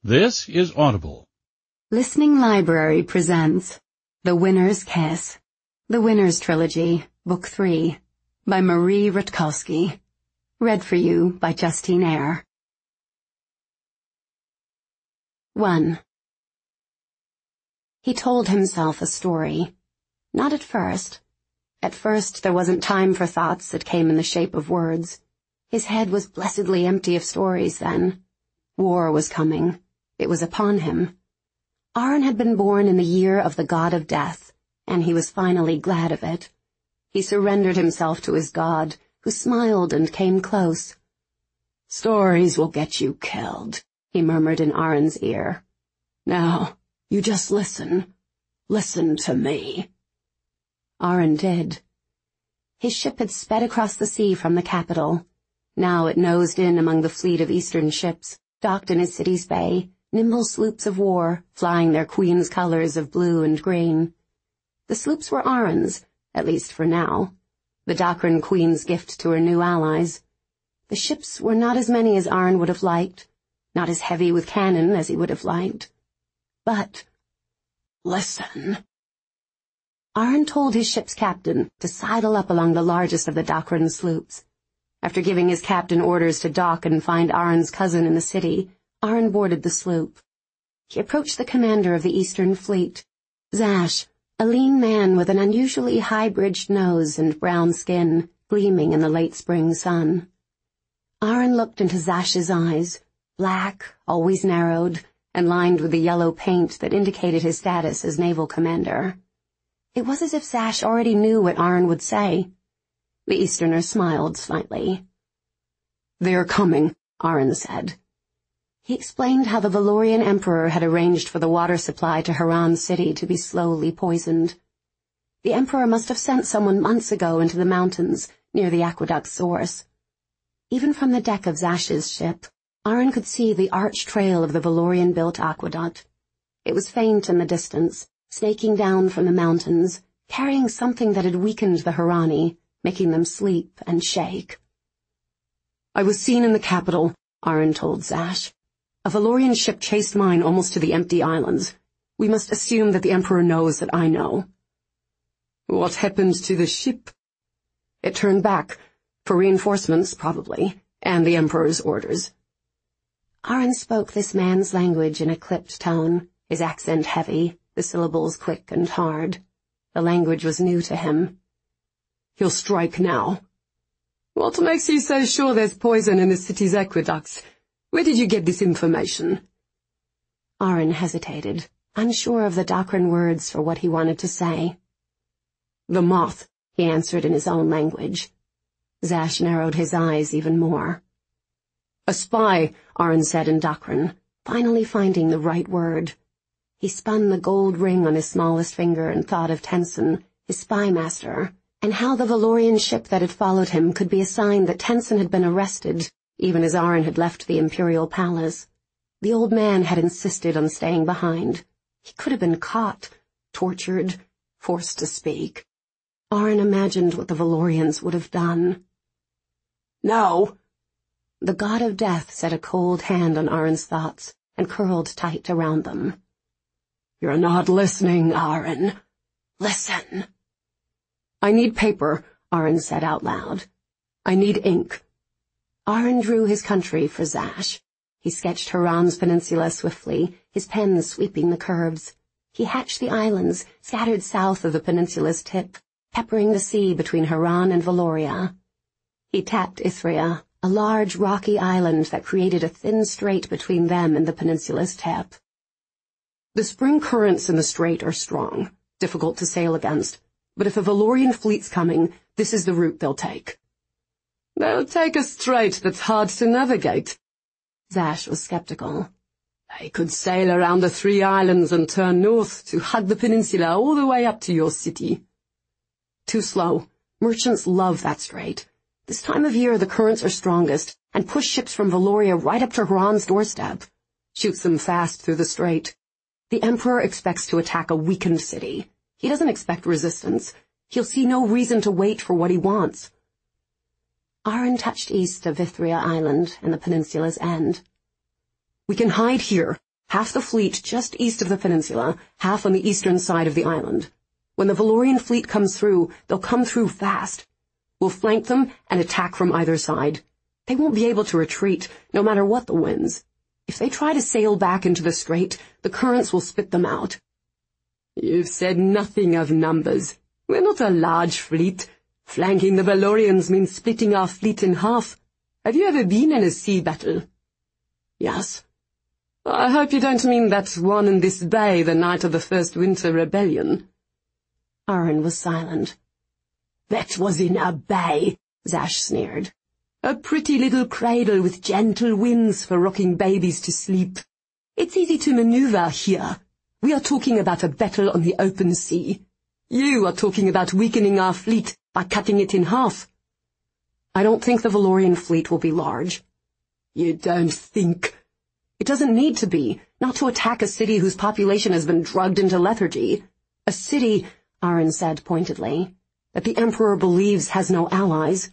This is Audible. Listening Library presents The Winner's Kiss, The Winner's Trilogy, Book 3, by Marie Rutkowski. Read for you by Justine Eyre. 1. He told himself a story. Not at first. At first there wasn't time for thoughts that came in the shape of words. His head was blessedly empty of stories then. War was coming. It was upon him. Aron had been born in the year of the god of death, and he was finally glad of it. He surrendered himself to his god, who smiled and came close. "Stories will get you killed," he murmured in Aron's ear. "Now, you just listen. Listen to me." Aron did. His ship had sped across the sea from the capital. Now it nosed in among the fleet of eastern ships, docked in his city's bay, nimble sloops of war, flying their queen's colors of blue and green. The sloops were Aron's, at least for now, the Docran queen's gift to her new allies. The ships were not as many as Aron would have liked, not as heavy with cannon as he would have liked. But, listen. Aron told his ship's captain to sidle up along the largest of the Docran sloops. After giving his captain orders to dock and find Aron's cousin in the city, Aron boarded the sloop. He approached the commander of the Eastern Fleet, Zash, a lean man with an unusually high-bridged nose and brown skin, gleaming in the late spring sun. Aron looked into Zash's eyes, black, always narrowed, and lined with the yellow paint that indicated his status as naval commander. It was as if Zash already knew what Aron would say. The Easterner smiled slightly. "They are coming," Aron said. He explained how the Valorian emperor had arranged for the water supply to Harran city to be slowly poisoned. The emperor must have sent someone months ago into the mountains, near the aqueduct's source. Even from the deck of Zash's ship, Aron could see the arch trail of the Valorian-built aqueduct. It was faint in the distance, snaking down from the mountains, carrying something that had weakened the Harani, making them sleep and shake. "I was seen in the capital," Aron told Zash. "A Valorian ship chased mine almost to the empty islands. We must assume that the Emperor knows that I know." "What happened to the ship?" "It turned back, for reinforcements, probably, and the Emperor's orders." Aron spoke this man's language in a clipped tone, his accent heavy, the syllables quick and hard. The language was new to him. "He'll strike now." "What makes you so sure there's poison in the city's aqueducts? Where did you get this information?" Aron hesitated, unsure of the Docran words for what he wanted to say. "The moth," he answered in his own language. Zash narrowed his eyes even more. "A spy," Aron said in Docran, finally finding the right word. He spun the gold ring on his smallest finger and thought of Tenson, his spy master, and how the Valorian ship that had followed him could be a sign that Tenson had been arrested, even as Aron had left the imperial palace. The old man had insisted on staying behind. He could have been caught, tortured, forced to speak. Aron imagined what the Valorians would have done. "No!" The god of death set a cold hand on Aron's thoughts and curled tight around them. "You're not listening, Aron. Listen." "I need paper," Aron said out loud. "I need ink." Aron drew his country for Zash. He sketched Harran's peninsula swiftly, his pen sweeping the curves. He hatched the islands, scattered south of the peninsula's tip, peppering the sea between Harran and Valoria. He tapped Ithria, a large rocky island that created a thin strait between them and the peninsula's tip. "The spring currents in the strait are strong, difficult to sail against, but if a Valorian fleet's coming, this is the route they'll take." "They'll take a strait that's hard to navigate." Zash was skeptical. "They could sail around the 3 islands and turn north to hug the peninsula all the way up to your city." "Too slow. Merchants love that strait. This time of year the currents are strongest, and push ships from Valoria right up to Harran's doorstep. Shoots them fast through the strait. The Emperor expects to attack a weakened city. He doesn't expect resistance. He'll see no reason to wait for what he wants." Aron touched east of Ithria Island and the peninsula's end. "We can hide here," Half the fleet just east of the peninsula, half on the eastern side of the island. When the Valorian fleet comes through, they'll come through fast. We'll flank them and attack from either side. They won't be able to retreat, no matter what the winds. If they try to sail back into the strait, the currents will spit them out. You've said nothing of numbers. We're not a large fleet. Flanking the Valorians means splitting our fleet in half. Have you ever been in a sea battle? Yes. I hope you don't mean that one in this bay the night of the first winter rebellion. Aron was silent. That was in a bay, Zash sneered. A pretty little cradle with gentle winds for rocking babies to sleep. It's easy to maneuver here. We are talking about a battle on the open sea. You are talking about weakening our fleet by cutting it in half. I don't think the Valorian fleet will be large. You don't think? It doesn't need to be, not to attack a city whose population has been drugged into lethargy. A city, Aron said pointedly, that the Emperor believes has no allies.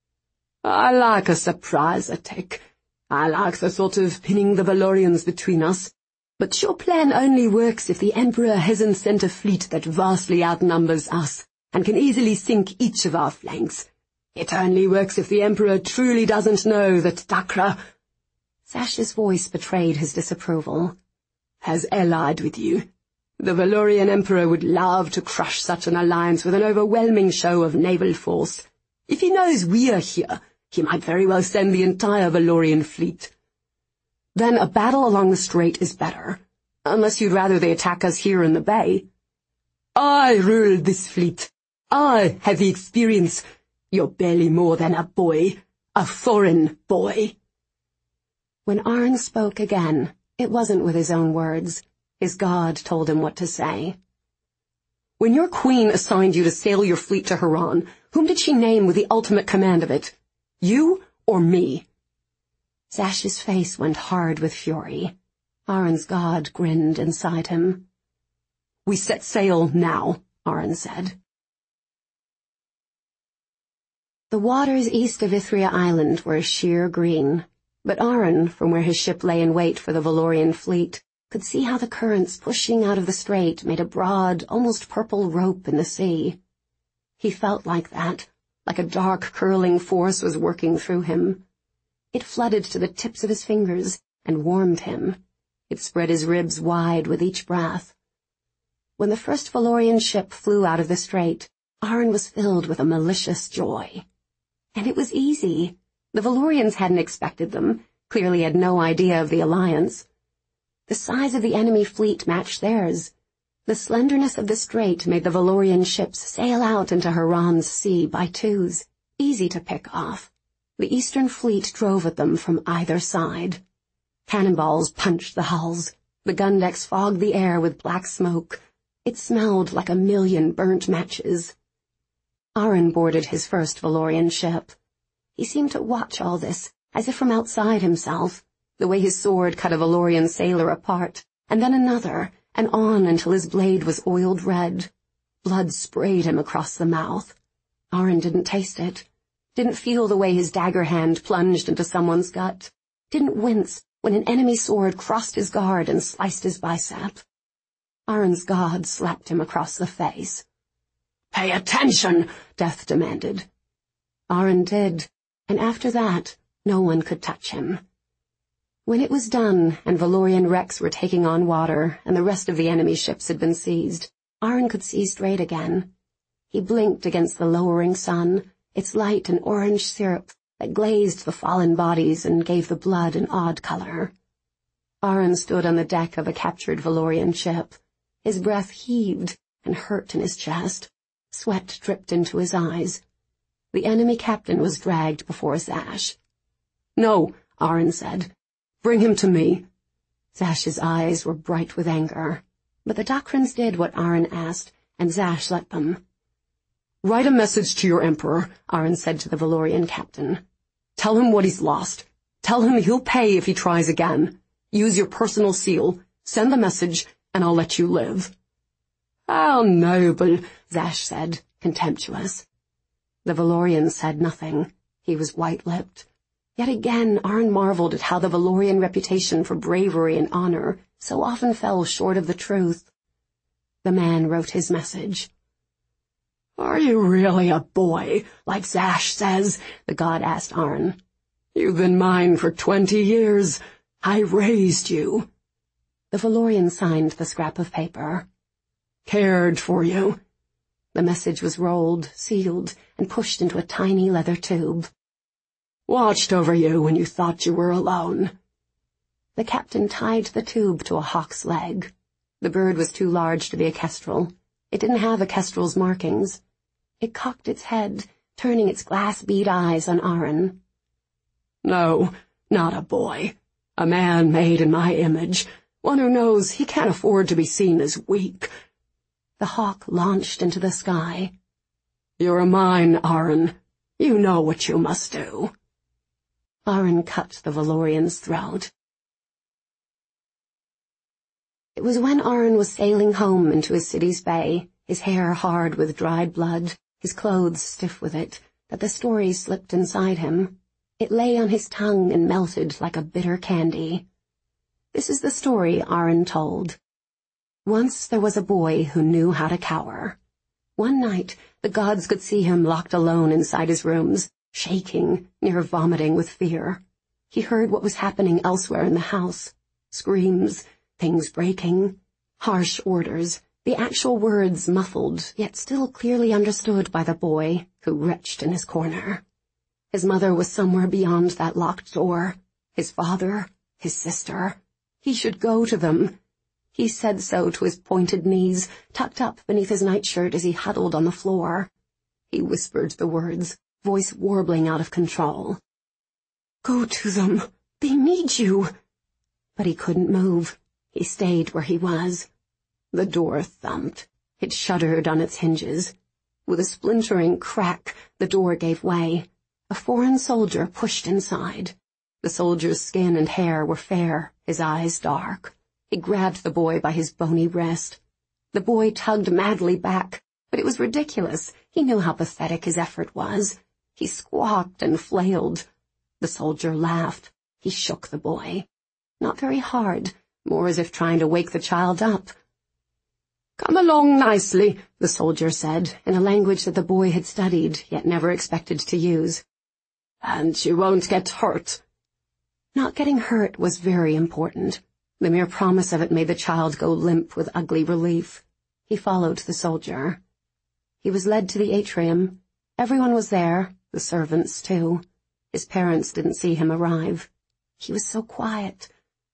I like a surprise attack. I like the thought of pinning the Valorians between us. But your plan only works if the Emperor hasn't sent a fleet that vastly outnumbers us and can easily sink each of our flanks. It only works if the Emperor truly doesn't know that Dacre, Zash's voice betrayed his disapproval, has allied with you. The Valorian Emperor would love to crush such an alliance with an overwhelming show of naval force. If he knows we are here, he might very well send the entire Valorian fleet. Then a battle along the strait is better, unless you'd rather they attack us here in the bay. I rule this fleet. I have the experience. You're barely more than a boy, a foreign boy. When Aron spoke again, it wasn't with his own words. His god told him what to say. When your queen assigned you to sail your fleet to Haran, whom did she name with the ultimate command of it? You or me? Zash's face went hard with fury. Aron's god grinned inside him. We set sail now, Aron said. The waters east of Ithria Island were sheer green, but Aron, from where his ship lay in wait for the Valorian fleet, could see how the currents pushing out of the strait made a broad, almost purple rope in the sea. He felt like that, like a dark, curling force was working through him. It flooded to the tips of his fingers and warmed him. It spread his ribs wide with each breath. When the first Valorian ship flew out of the strait, Aron was filled with a malicious joy. And it was easy. The Valorians hadn't expected them, clearly had no idea of the alliance. The size of the enemy fleet matched theirs. The slenderness of the strait made the Valorian ships sail out into Haran's sea by twos, easy to pick off. The eastern fleet drove at them from either side. Cannonballs punched the hulls. The gun decks fogged the air with black smoke. It smelled like a million burnt matches. Aron boarded his first Valorian ship. He seemed to watch all this, as if from outside himself, the way his sword cut a Valorian sailor apart, and then another, and on until his blade was oiled red. Blood sprayed him across the mouth. Aron didn't taste it, didn't feel the way his dagger hand plunged into someone's gut, didn't wince when an enemy sword crossed his guard and sliced his bicep. Aron's god slapped him across the face. "Pay attention!" Death demanded. Aron did, and after that, no one could touch him. When it was done, and Valorian wrecks were taking on water, and the rest of the enemy ships had been seized, Aron could see straight again. He blinked against the lowering sun, its light an orange syrup that glazed the fallen bodies and gave the blood an odd color. Aron stood on the deck of a captured Valorian ship. His breath heaved and hurt in his chest. Sweat dripped into his eyes. The enemy captain was dragged before Zash. "No," Aron said. "Bring him to me." Zash's eyes were bright with anger, but the Dakrans did what Aron asked, and Zash let them. "Write a message to your emperor," Aron said to the Valorian captain. "Tell him what he's lost. Tell him he'll pay if he tries again. Use your personal seal. Send the message, and I'll let you live." "How noble," Zash said, contemptuous. The Valorian said nothing. He was white-lipped. Yet again Arn marveled at how the Valorian reputation for bravery and honor so often fell short of the truth. The man wrote his message. "Are you really a boy, like Zash says?" the god asked Arn. "You've been mine for 20 years. I raised you." The Valorian signed the scrap of paper. "Cared for you." The message was rolled, sealed, and pushed into a tiny leather tube. "Watched over you when you thought you were alone." The captain tied the tube to a hawk's leg. The bird was too large to be a kestrel. It didn't have a kestrel's markings. It cocked its head, turning its glass bead eyes on Arn. "No, not a boy. A man made in my image. One who knows he can't afford to be seen as weak." The hawk launched into the sky. "You're mine, Arn. You know what you must do." Arn cut the Valorian's throat. It was when Arn was sailing home into his city's bay, his hair hard with dried blood, his clothes stiff with it, that the story slipped inside him. It lay on his tongue and melted like a bitter candy. This is the story Arn told. Once there was a boy who knew how to cower. One night, the gods could see him locked alone inside his rooms, shaking, near vomiting with fear. He heard what was happening elsewhere in the house. Screams, things breaking, harsh orders, the actual words muffled, yet still clearly understood by the boy who retched in his corner. His mother was somewhere beyond that locked door. His father, his sister. He should go to them. He said so to his pointed knees, tucked up beneath his nightshirt as he huddled on the floor. He whispered the words, voice warbling out of control. "Go to them. They need you." But he couldn't move. He stayed where he was. The door thumped. It shuddered on its hinges. With a splintering crack, the door gave way. A foreign soldier pushed inside. The soldier's skin and hair were fair, his eyes dark. He grabbed the boy by his bony wrist. The boy tugged madly back, but it was ridiculous. He knew how pathetic his effort was. He squawked and flailed. The soldier laughed. He shook the boy. Not very hard, more as if trying to wake the child up. "Come along nicely," the soldier said, in a language that the boy had studied, yet never expected to use. "And you won't get hurt." Not getting hurt was very important. The mere promise of it made the child go limp with ugly relief. He followed the soldier. He was led to the atrium. Everyone was there, the servants too. His parents didn't see him arrive. He was so quiet.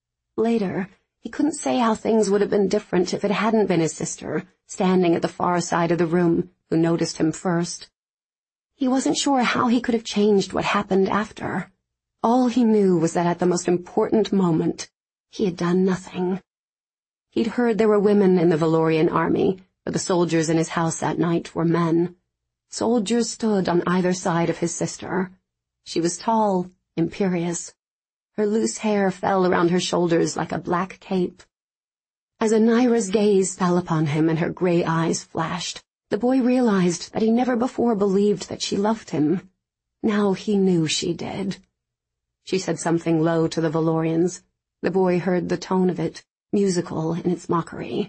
Later, he couldn't say how things would have been different if it hadn't been his sister, standing at the far side of the room, who noticed him first. He wasn't sure how he could have changed what happened after. All he knew was that at the most important moment, he had done nothing. He'd heard there were women in the Valorian army, but the soldiers in his house that night were men. Soldiers stood on either side of his sister. She was tall, imperious. Her loose hair fell around her shoulders like a black cape. As Anira's gaze fell upon him and her gray eyes flashed, the boy realized that he never before believed that she loved him. Now he knew she did. She said something low to the Valorians. The boy heard the tone of it, musical in its mockery.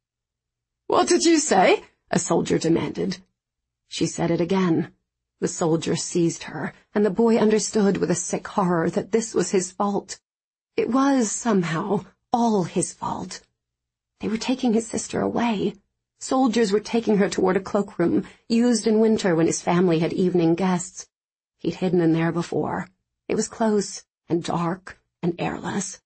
"What did you say?" a soldier demanded. She said it again. The soldier seized her, and the boy understood with a sick horror that this was his fault. It was, somehow, all his fault. They were taking his sister away. Soldiers were taking her toward a cloakroom, used in winter when his family had evening guests. He'd hidden in there before. It was close, and dark, and airless.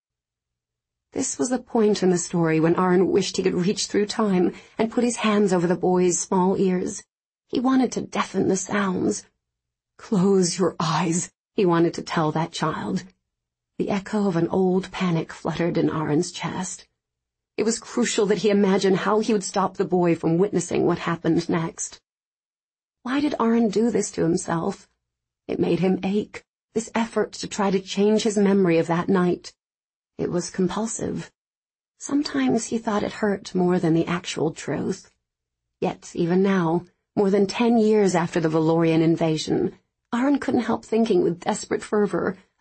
This was the point in the story when Arn wished he could reach through time and put his hands over the boy's small ears. He wanted to deafen the sounds. "Close your eyes," he wanted to tell that child. The echo of an old panic fluttered in Arn's chest. It was crucial that he imagine how he would stop the boy from witnessing what happened next. Why did Arn do this to himself? It made him ache, this effort to try to change his memory of that night. It was compulsive. Sometimes he thought it hurt more than the actual truth. Yet, even now, more than 10 years after the Valorian invasion, Arn couldn't help thinking with desperate fervor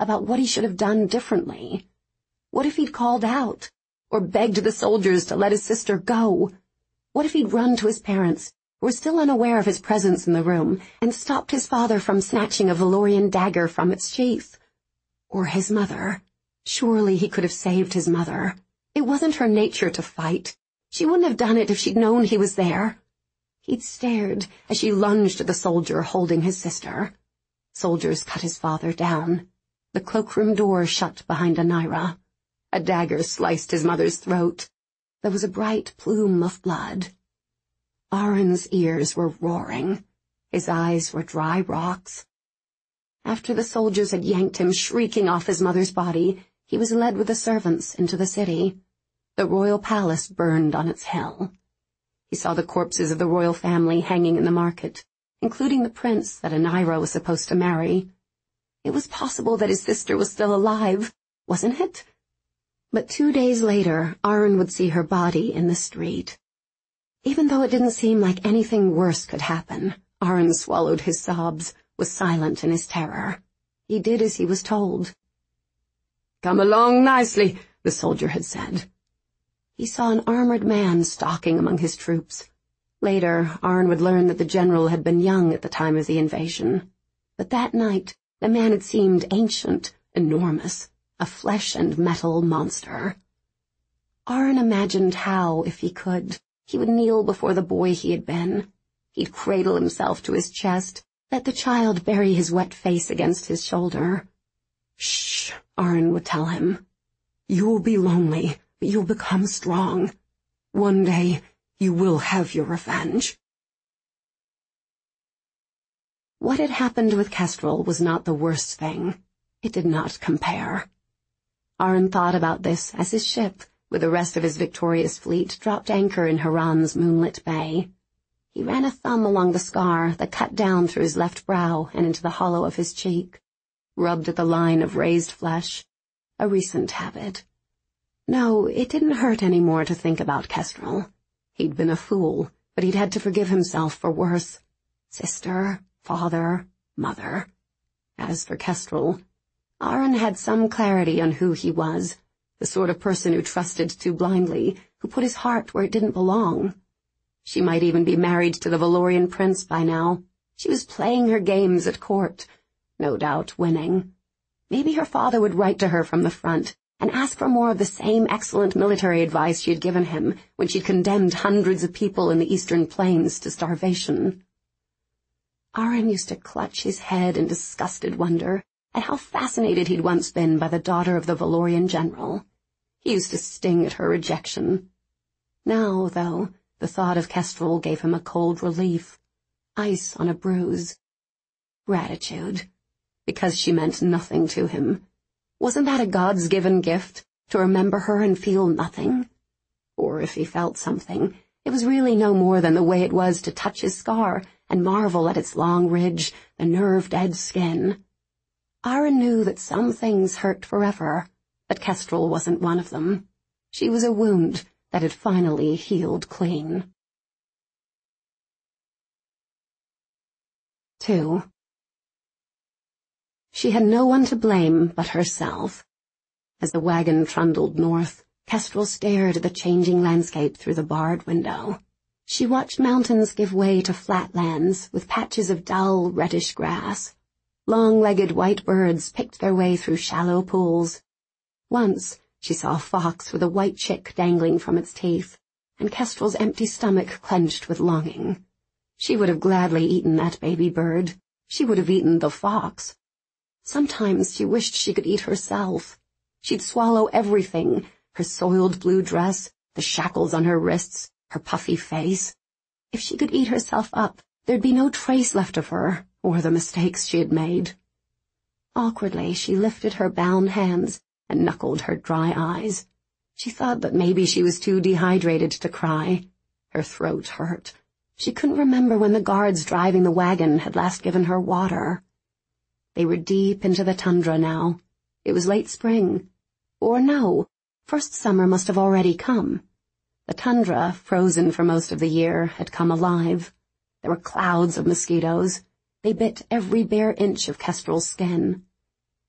about what he should have done differently. What if he'd called out, or begged the soldiers to let his sister go? What if he'd run to his parents, who were still unaware of his presence in the room, and stopped his father from snatching a Valorian dagger from its sheath? Or his mother. Surely he could have saved his mother. It wasn't her nature to fight. She wouldn't have done it if she'd known he was there. He'd stared as she lunged at the soldier holding his sister. Soldiers cut his father down. The cloakroom door shut behind Anira. A dagger sliced his mother's throat. There was a bright plume of blood. Aron's ears were roaring. His eyes were dry rocks. After the soldiers had yanked him shrieking off his mother's body, he was led with the servants into the city. The royal palace burned on its hill. He saw the corpses of the royal family hanging in the market, including the prince that Anira was supposed to marry. It was possible that his sister was still alive, wasn't it? But 2 days later, Aron would see her body in the street. Even though it didn't seem like anything worse could happen, Aron swallowed his sobs, was silent in his terror. He did as he was told. "Come along nicely," the soldier had said. He saw an armored man stalking among his troops. Later, Aron would learn that the general had been young at the time of the invasion. But that night, the man had seemed ancient, enormous, a flesh-and-metal monster. Aron imagined how, if he could, he would kneel before the boy he had been. He'd cradle himself to his chest, let the child bury his wet face against his shoulder. "Shh," Aron would tell him. "You'll be lonely, but you'll become strong. One day, you will have your revenge." What had happened with Kestrel was not the worst thing. It did not compare. Aron thought about this as his ship, with the rest of his victorious fleet, dropped anchor in Haran's moonlit bay. He ran a thumb along the scar that cut down through his left brow and into the hollow of his cheek, rubbed at the line of raised flesh, a recent habit. No, it didn't hurt any more to think about Kestrel. He'd been a fool, but he'd had to forgive himself for worse. Sister, father, mother. As for Kestrel, Aron had some clarity on who he was, the sort of person who trusted too blindly, who put his heart where it didn't belong. She might even be married to the Valorian prince by now. She was playing her games at court, no doubt winning. Maybe her father would write to her from the front and ask for more of the same excellent military advice she had given him when she'd condemned hundreds of people in the eastern plains to starvation. Aron used to clutch his head in disgusted wonder at how fascinated he'd once been by the daughter of the Valorian general. He used to sting at her rejection. Now, though, the thought of Kestrel gave him a cold relief, ice on a bruise. Gratitude, because she meant nothing to him. Wasn't that a God's-given gift, to remember her and feel nothing? Or if he felt something, it was really no more than the way it was to touch his scar and marvel at its long ridge, the nerve-dead skin. Aron knew that some things hurt forever, but Kestrel wasn't one of them. She was a wound that had finally healed clean. 2. She had no one to blame but herself. As the wagon trundled north, Kestrel stared at the changing landscape through the barred window. She watched mountains give way to flatlands with patches of dull, reddish grass. Long-legged white birds picked their way through shallow pools. Once, she saw a fox with a white chick dangling from its teeth, and Kestrel's empty stomach clenched with longing. She would have gladly eaten that baby bird. She would have eaten the fox. Sometimes she wished she could eat herself. She'd swallow everything, her soiled blue dress, the shackles on her wrists, her puffy face. If she could eat herself up, there'd be no trace left of her, or the mistakes she had made. Awkwardly, she lifted her bound hands and knuckled her dry eyes. She thought that maybe she was too dehydrated to cry. Her throat hurt. She couldn't remember when the guards driving the wagon had last given her water. They were deep into the tundra now. It was late spring. Or no, first summer must have already come. The tundra, frozen for most of the year, had come alive. There were clouds of mosquitoes. They bit every bare inch of Kestrel's skin.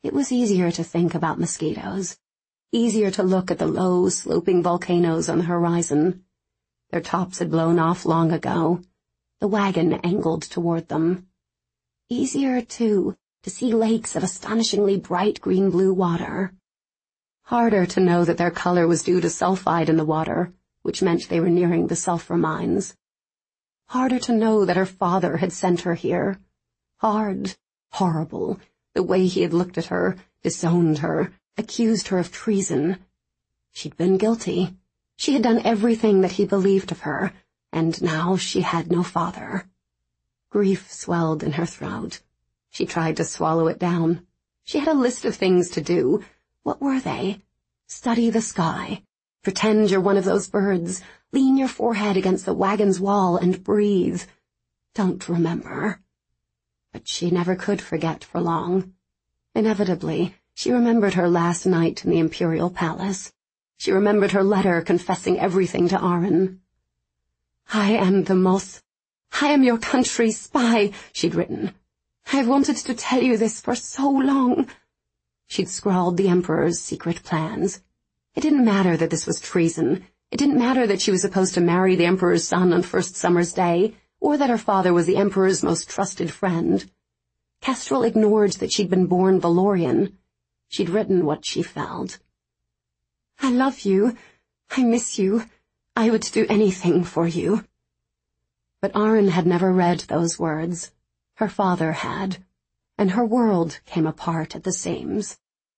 It was easier to think about mosquitoes, easier to look at the low, sloping volcanoes on the horizon. Their tops had blown off long ago, the wagon angled toward them. Easier, too, to see lakes of astonishingly bright green-blue water. Harder to know that their color was due to sulfide in the water, which meant they were nearing the sulfur mines. Harder to know that her father had sent her here. Hard, horrible, the way he had looked at her, disowned her, accused her of treason. She'd been guilty. She had done everything that he believed of her, and now she had no father. Grief swelled in her throat. She tried to swallow it down. She had a list of things to do. What were they? Study the sky. Pretend you're one of those birds. Lean your forehead against the wagon's wall and breathe. Don't remember. But she never could forget for long. Inevitably, she remembered her last night in the Imperial Palace. She remembered her letter confessing everything to Aron. I am your country's spy, she'd written. I've wanted to tell you this for so long. She'd scrawled the Emperor's secret plans. It didn't matter that this was treason. It didn't matter that she was supposed to marry the Emperor's son on first summer's day, or that her father was the Emperor's most trusted friend. Kestrel ignored that she'd been born Valorian. She'd written what she felt. I love you. I miss you. I would do anything for you. But Aron had never read those words. Her father had, and her world came apart at the seams.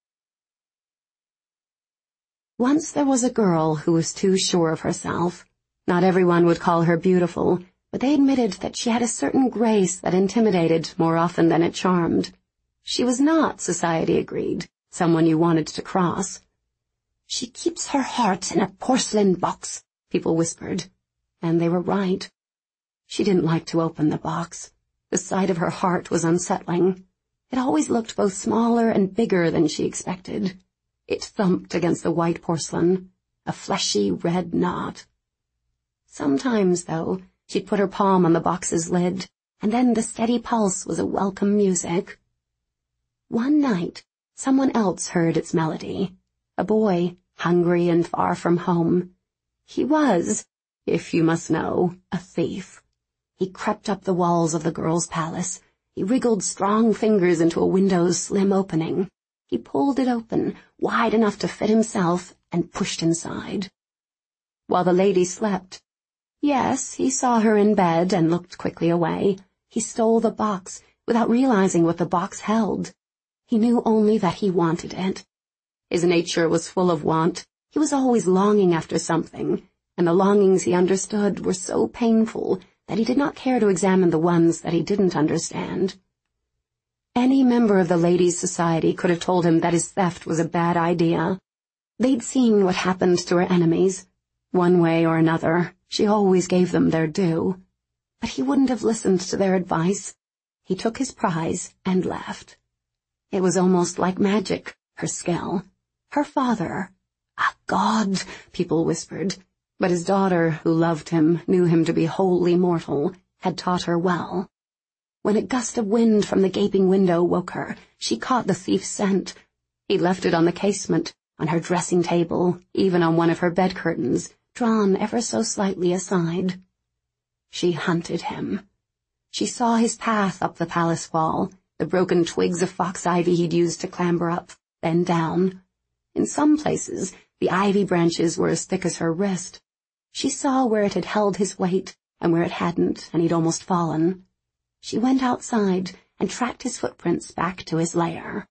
Once there was a girl who was too sure of herself. Not everyone would call her beautiful, but they admitted that she had a certain grace that intimidated more often than it charmed. She was not, society agreed, someone you wanted to cross. She keeps her heart in a porcelain box, people whispered, and they were right. She didn't like to open the box. The sight of her heart was unsettling. It always looked both smaller and bigger than she expected. It thumped against the white porcelain, a fleshy red knot. Sometimes, though, she'd put her palm on the box's lid, and then the steady pulse was a welcome music. One night, someone else heard its melody. A boy, hungry and far from home. He was, if you must know, a thief. He crept up the walls of the girl's palace. He wriggled strong fingers into a window's slim opening. He pulled it open, wide enough to fit himself, and pushed inside. While the lady slept, yes, he saw her in bed and looked quickly away. He stole the box, without realizing what the box held. He knew only that he wanted it. His nature was full of want. He was always longing after something, and the longings he understood were so painful that he did not care to examine the ones that he didn't understand. Any member of the ladies' society could have told him that his theft was a bad idea. They'd seen what happened to her enemies. One way or another, she always gave them their due. But he wouldn't have listened to their advice. He took his prize and left. It was almost like magic, her skill. Her father, a god, people whispered, but his daughter, who loved him, knew him to be wholly mortal, had taught her well. When a gust of wind from the gaping window woke her, she caught the thief's scent. He left it on the casement, on her dressing table, even on one of her bed curtains, drawn ever so slightly aside. She hunted him. She saw his path up the palace wall, the broken twigs of fox ivy he'd used to clamber up, then down. In some places, the ivy branches were as thick as her wrist. She saw where it had held his weight, and where it hadn't, and he'd almost fallen. She went outside and tracked his footprints back to his lair.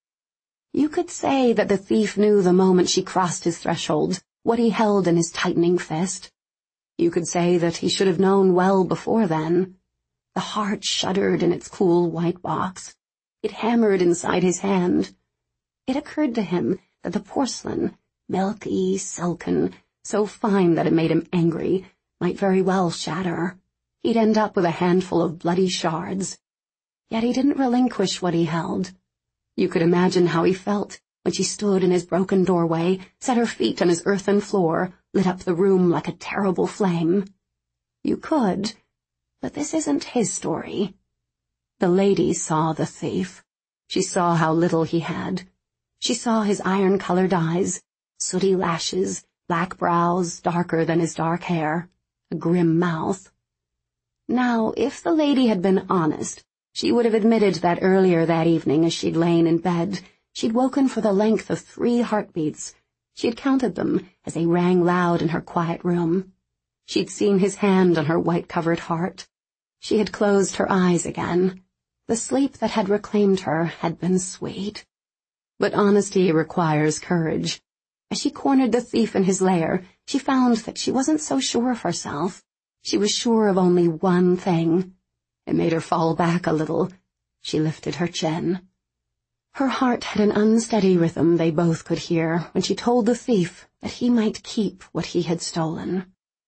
You could say that the thief knew the moment she crossed his threshold what he held in his tightening fist. You could say that he should have known well before then. The heart shuddered in its cool white box. It hammered inside his hand. It occurred to him that the porcelain, milky, silken, so fine that it made him angry, might very well shatter. He'd end up with a handful of bloody shards. Yet he didn't relinquish what he held. You could imagine how he felt when she stood in his broken doorway, set her feet on his earthen floor, lit up the room like a terrible flame. You could, but this isn't his story. The lady saw the thief. She saw how little he had. She saw his iron-colored eyes, sooty lashes, black brows darker than his dark hair, a grim mouth. Now, if the lady had been honest, she would have admitted that earlier that evening as she'd lain in bed, she'd woken for the length of 3 heartbeats. She had counted them as they rang loud in her quiet room. She'd seen his hand on her white-covered heart. She had closed her eyes again. The sleep that had reclaimed her had been sweet. But honesty requires courage. As she cornered the thief in his lair, she found that she wasn't so sure of herself. She was sure of only one thing. It made her fall back a little. She lifted her chin. Her heart had an unsteady rhythm they both could hear when she told the thief that he might keep what he had stolen.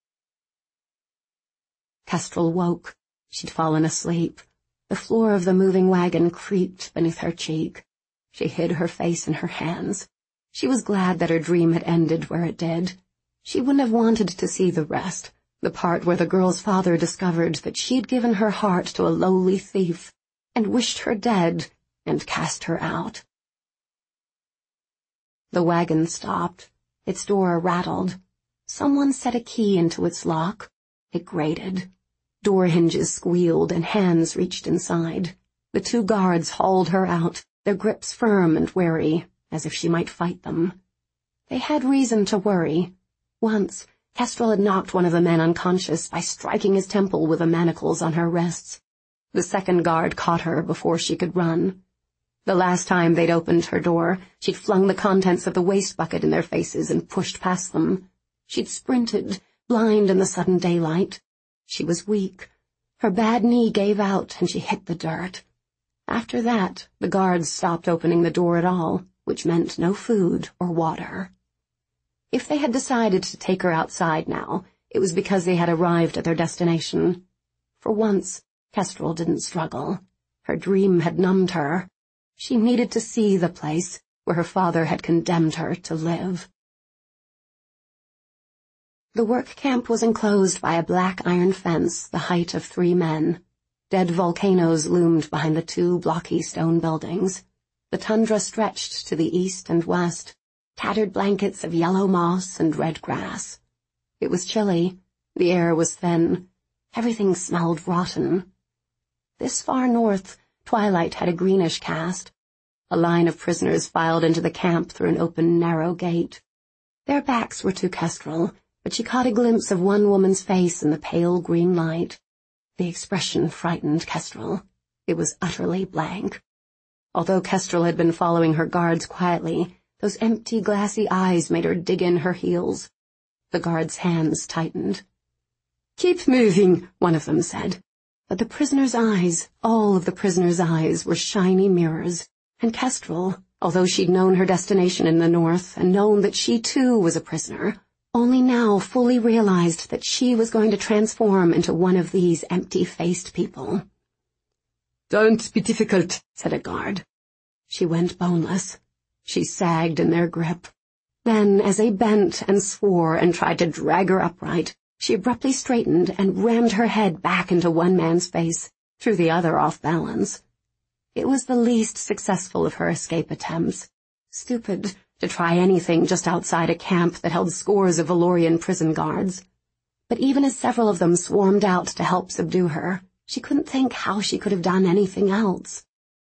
Kestrel woke. She'd fallen asleep. The floor of the moving wagon creaked beneath her cheek. She hid her face in her hands. She was glad that her dream had ended where it did. She wouldn't have wanted to see the rest, the part where the girl's father discovered that she'd given her heart to a lowly thief, and wished her dead, and cast her out. The wagon stopped. Its door rattled. Someone set a key into its lock. It grated. Door hinges squealed and hands reached inside. The 2 guards hauled her out, their grips firm and wary, as if she might fight them. They had reason to worry. Once, Kestrel had knocked one of the men unconscious by striking his temple with the manacles on her wrists. The 2nd guard caught her before she could run. The last time they'd opened her door, she'd flung the contents of the waste bucket in their faces and pushed past them. She'd sprinted, blind in the sudden daylight. She was weak. Her bad knee gave out and she hit the dirt. After that, the guards stopped opening the door at all, which meant no food or water. If they had decided to take her outside now, it was because they had arrived at their destination. For once, Kestrel didn't struggle. Her dream had numbed her. She needed to see the place where her father had condemned her to live. The work camp was enclosed by a black iron fence the height of 3 men. Dead volcanoes loomed behind the 2 blocky stone buildings. The tundra stretched to the east and west, tattered blankets of yellow moss and red grass. It was chilly. The air was thin. Everything smelled rotten. This far north, twilight had a greenish cast. A line of prisoners filed into the camp through an open, narrow gate. Their backs were to Kestrel, but she caught a glimpse of one woman's face in the pale green light. The expression frightened Kestrel. It was utterly blank. Although Kestrel had been following her guards quietly, those empty, glassy eyes made her dig in her heels. The guards' hands tightened. "Keep moving," one of them said. But the prisoner's eyes, all of the prisoner's eyes, were shiny mirrors, and Kestrel, although she'd known her destination in the north and known that she too was a prisoner, only now fully realized that she was going to transform into one of these empty-faced people. "Don't be difficult," said a guard. She went boneless. She sagged in their grip. Then, as they bent and swore and tried to drag her upright, she abruptly straightened and rammed her head back into one man's face, threw the other off balance. It was the least successful of her escape attempts. Stupid to try anything just outside a camp that held scores of Valorian prison guards. But even as several of them swarmed out to help subdue her, she couldn't think how she could have done anything else.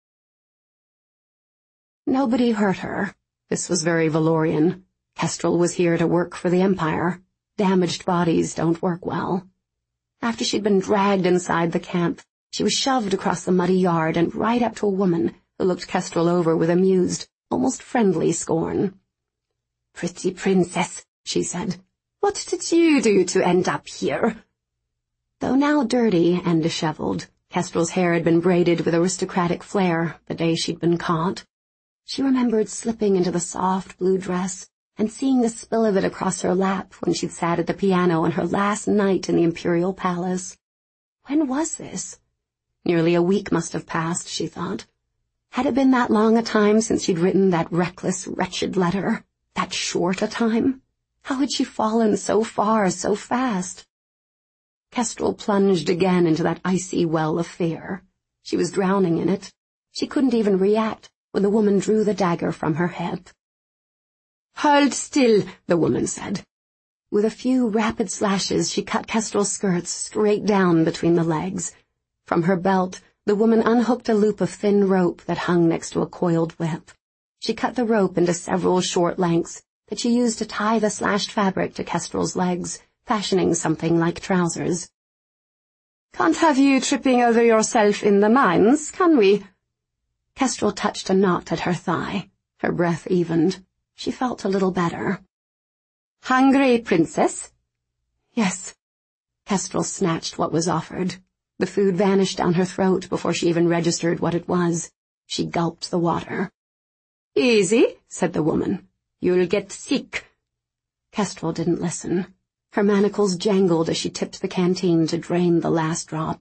Nobody hurt her. This was very Valorian. Kestrel was here to work for the Empire. Damaged bodies don't work well. After she'd been dragged inside the camp, she was shoved across the muddy yard and right up to a woman who looked Kestrel over with amused, almost friendly scorn. "Pretty princess," she said. "What did you do to end up here?" Though now dirty and disheveled, Kestrel's hair had been braided with aristocratic flair the day she'd been caught. She remembered slipping into the soft blue dress and seeing the spill of it across her lap when she'd sat at the piano on her last night in the Imperial Palace. When was this? Nearly a week must have passed, she thought. Had it been that long a time since she'd written that reckless, wretched letter? That short a time? How had she fallen so far so fast? Kestrel plunged again into that icy well of fear. She was drowning in it. She couldn't even react when the woman drew the dagger from her hip. "Hold still," the woman said. With a few rapid slashes, she cut Kestrel's skirts straight down between the legs. From her belt, the woman unhooked a loop of thin rope that hung next to a coiled whip. She cut the rope into several short lengths that she used to tie the slashed fabric to Kestrel's legs, fashioning something like trousers. "Can't have you tripping over yourself in the mines, can we?" Kestrel touched a knot at her thigh. Her breath evened. She felt a little better. "Hungry, princess?" "Yes." Kestrel snatched what was offered. The food vanished down her throat before she even registered what it was. She gulped the water. "Easy," said the woman. "You'll get sick." Kestrel didn't listen. Her manacles jangled as she tipped the canteen to drain the last drop.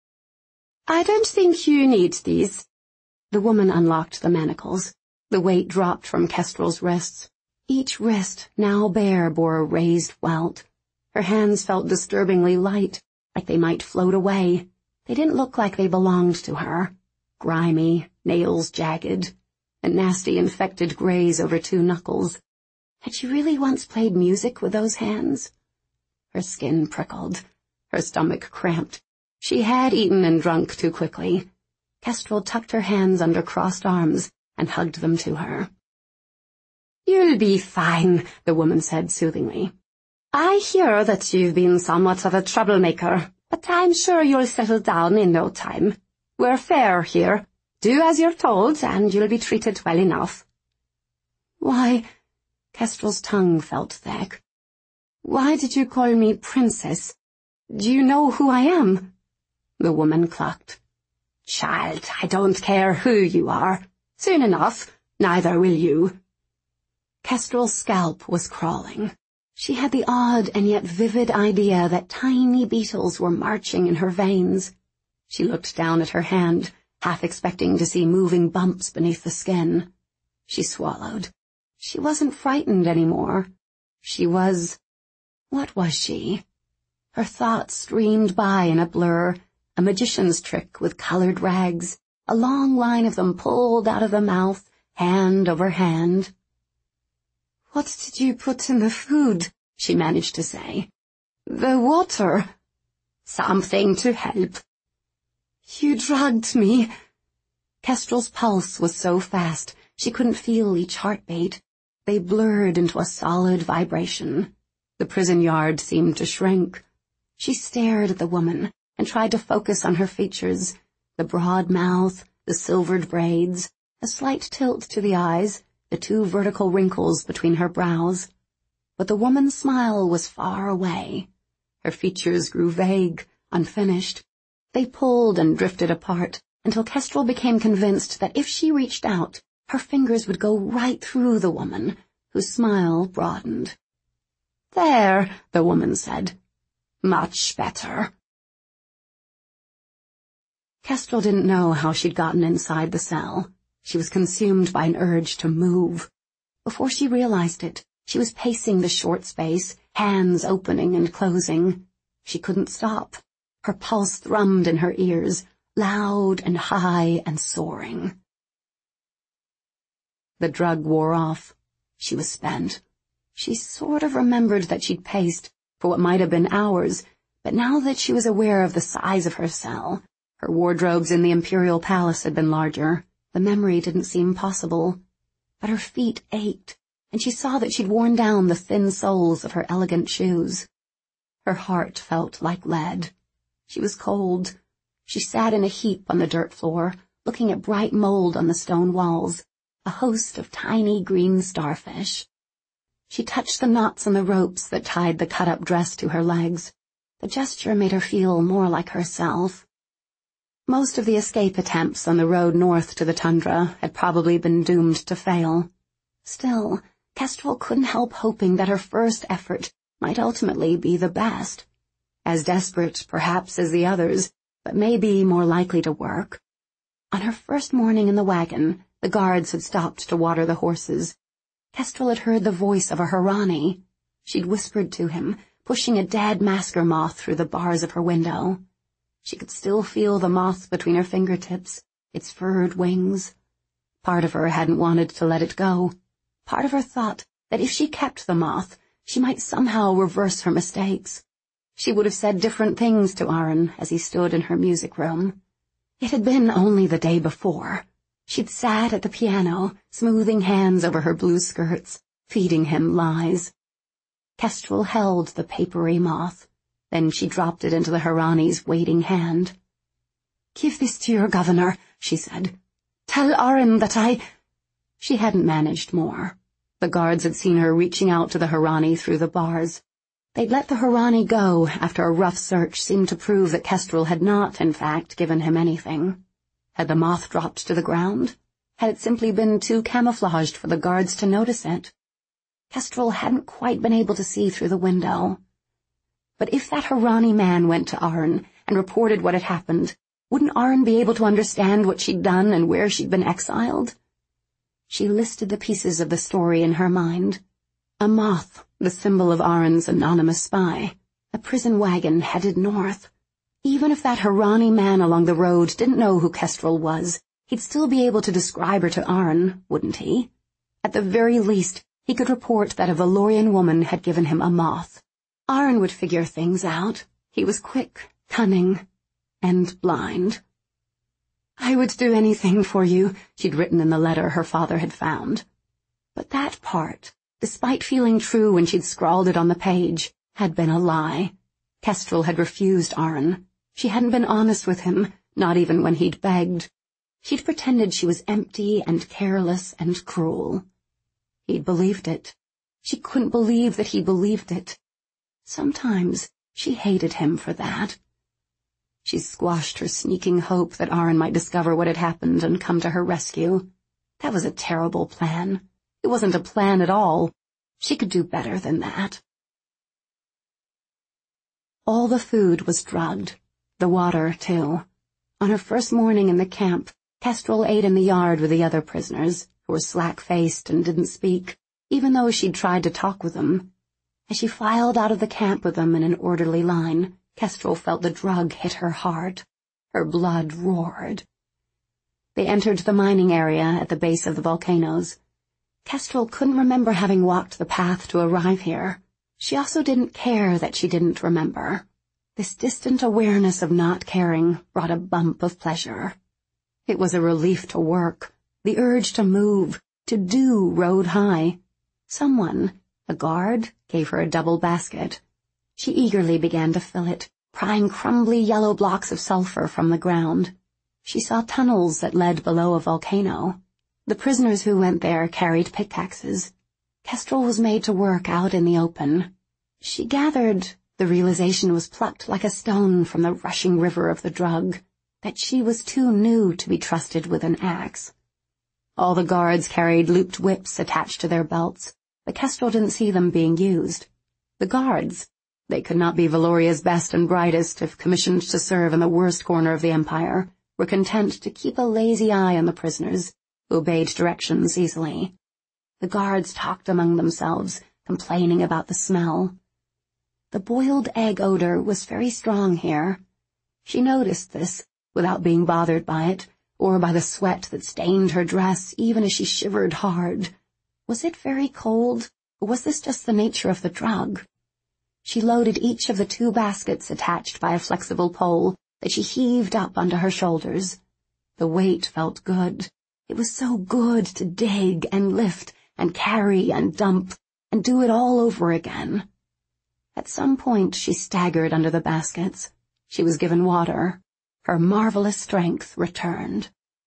"I don't think you need these." The woman unlocked the manacles. The weight dropped from Kestrel's wrists. Each wrist, now bare, bore a raised welt. Her hands felt disturbingly light, like they might float away. They didn't look like they belonged to her. Grimy, nails jagged, and nasty infected graze over 2 knuckles. Had she really once played music with those hands? Her skin prickled. Her stomach cramped. She had eaten and drunk too quickly. Kestrel tucked her hands under crossed arms and hugged them to her. "You'll be fine," the woman said soothingly. "I hear that you've been somewhat of a troublemaker, but I'm sure you'll settle down in no time. We're fair here. Do as you're told, and you'll be treated well enough." "Why," Kestrel's tongue felt thick. "Why did you call me princess? Do you know who I am?" The woman clucked. "Child, I don't care who you are. Soon enough, neither will you." Kestrel's scalp was crawling. She had the odd and yet vivid idea that tiny beetles were marching in her veins. She looked down at her hand, half expecting to see moving bumps beneath the skin. She swallowed. She wasn't frightened anymore. She was... What was she? Her thoughts streamed by in a blur, a magician's trick with colored rags, a long line of them pulled out of the mouth, hand over hand. "What did you put in the food?" she managed to say. "The water." "Something to help." "You drugged me." Kestrel's pulse was so fast she couldn't feel each heartbeat. They blurred into a solid vibration. The prison yard seemed to shrink. She stared at the woman and tried to focus on her features, the broad mouth, the silvered braids, a slight tilt to the eyes, the 2 vertical wrinkles between her brows. But the woman's smile was far away. Her features grew vague, unfinished. They pulled and drifted apart until Kestrel became convinced that if she reached out, her fingers would go right through the woman, whose smile broadened. "There," the woman said. "Much better." Kestrel didn't know how she'd gotten inside the cell. She was consumed by an urge to move. Before she realized it, she was pacing the short space, hands opening and closing. She couldn't stop. Her pulse thrummed in her ears, loud and high and soaring. The drug wore off. She was spent. She sort of remembered that she'd paced for what might have been hours, but now that she was aware of the size of her cell, her wardrobes in the Imperial Palace had been larger, the memory didn't seem possible. But her feet ached, and she saw that she'd worn down the thin soles of her elegant shoes. Her heart felt like lead. She was cold. She sat in a heap on the dirt floor, looking at bright mold on the stone walls, a host of tiny green starfish. She touched the knots on the ropes that tied the cut-up dress to her legs. The gesture made her feel more like herself. Most of the escape attempts on the road north to the tundra had probably been doomed to fail. Still, Kestrel couldn't help hoping that her first effort might ultimately be the best. As desperate, perhaps, as the others, but maybe more likely to work. On her first morning in the wagon, the guards had stopped to water the horses. Kestrel had heard the voice of a Harani. She'd whispered to him, pushing a dead masker moth through the bars of her window. She could still feel the moth between her fingertips, its furred wings. Part of her hadn't wanted to let it go. Part of her thought that if she kept the moth, she might somehow reverse her mistakes. She would have said different things to Aron as he stood in her music room. It had been only the day before. She'd sat at the piano, smoothing hands over her blue skirts, feeding him lies. Kestrel held the papery moth. Then she dropped it into the Hiraani's waiting hand. "Give this to your governor," she said. "Tell Aron that I—" She hadn't managed more. The guards had seen her reaching out to the Hiraani through the bars. They'd let the Hiraani go after a rough search seemed to prove that Kestrel had not, in fact, given him anything. Had the moth dropped to the ground? Had it simply been too camouflaged for the guards to notice it? Kestrel hadn't quite been able to see through the window. But if that Hiraani man went to Aron and reported what had happened, wouldn't Aron be able to understand what she'd done and where she'd been exiled? She listed the pieces of the story in her mind. A moth, the symbol of Aron's anonymous spy. A prison wagon headed north. Even if that Hiraani man along the road didn't know who Kestrel was, he'd still be able to describe her to Aron, wouldn't he? At the very least, he could report that a Valorian woman had given him a moth. Aron would figure things out. He was quick, cunning, and blind. "I would do anything for you," she'd written in the letter her father had found. But that part, despite feeling true when she'd scrawled it on the page, had been a lie. Kestrel had refused Aron. She hadn't been honest with him, not even when he'd begged. She'd pretended she was empty and careless and cruel. He'd believed it. She couldn't believe that he believed it. Sometimes she hated him for that. She squashed her sneaking hope that Aron might discover what had happened and come to her rescue. That was a terrible plan. It wasn't a plan at all. She could do better than that. All the food was drugged. The water, too. On her first morning in the camp, Kestrel ate in the yard with the other prisoners, who were slack-faced and didn't speak, even though she'd tried to talk with them. As she filed out of the camp with them in an orderly line, Kestrel felt the drug hit her heart. Her blood roared. They entered the mining area at the base of the volcanoes. Kestrel couldn't remember having walked the path to arrive here. She also didn't care that she didn't remember. This distant awareness of not caring brought a bump of pleasure. It was a relief to work. The urge to move, to do, rode high. Someone, a guard, gave her a double basket. She eagerly began to fill it, prying crumbly yellow blocks of sulfur from the ground. She saw tunnels that led below a volcano. The prisoners who went there carried pickaxes. Kestrel was made to work out in the open. She gathered the realization was plucked like a stone from the rushing river of the drug, that she was too new to be trusted with an axe. All the guards carried looped whips attached to their belts, but Kestrel didn't see them being used. The guards, they could not be Valoria's best and brightest if commissioned to serve in the worst corner of the Empire, were content to keep a lazy eye on the prisoners, who obeyed directions easily. The guards talked among themselves, complaining about the smell. The boiled egg odor was very strong here. She noticed this, without being bothered by it, or by the sweat that stained her dress even as she shivered hard. Was it very cold, or was this just the nature of the drug? She loaded each of the 2 baskets attached by a flexible pole that she heaved up onto her shoulders. The weight felt good. It was so good to dig and lift and carry and dump and do it all over again. At some point she staggered under the baskets. She was given water. Her marvelous strength returned.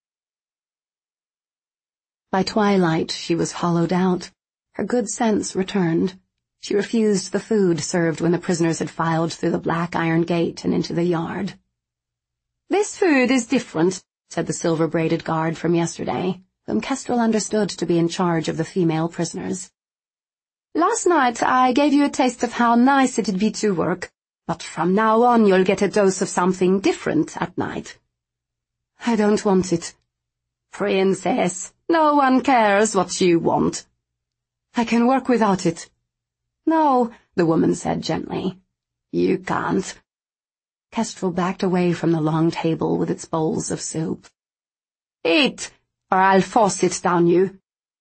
By twilight she was hollowed out. Her good sense returned. She refused the food served when the prisoners had filed through the black iron gate and into the yard. "This food is different," said the silver-braided guard from yesterday, whom Kestrel understood to be in charge of the female prisoners. "Last night I gave you a taste of how nice it'd be to work, but from now on you'll get a dose of something different at night." "I don't want it." "Princess, no one cares what you want." "I can work without it." "No," the woman said gently. "You can't." Kestrel backed away from the long table with its bowls of soup. Eat, or I'll force it down you."